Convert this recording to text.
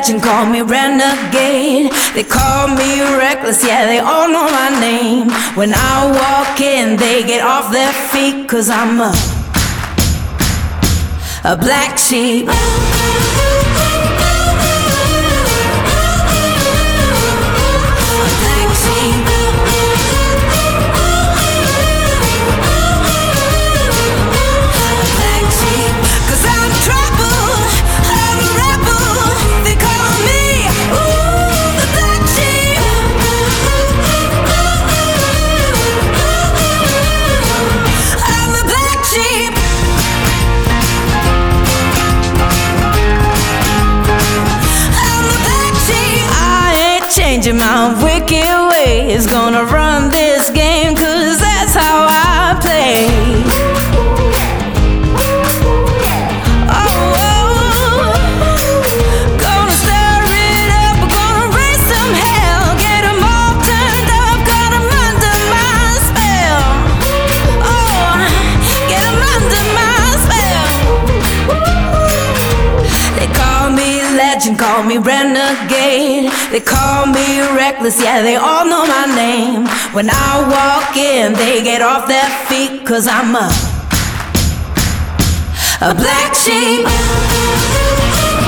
legend, call me renegade. They call me reckless, yeah, they all know my name. When I walk in, they get off their feet, 'cause I'm a black sheep. Changing my wicked ways, gonna run this game, 'cause that's how I play. Oh, gonna stir it up, gonna raise some hell, get 'em all turned up, got 'em under my spell. Oh, get 'em under my spell. They call me legend, call me renegade. They call me reckless, yeah, they all know my name. When I walk in, they get off their feet, 'cause I'm a black sheep.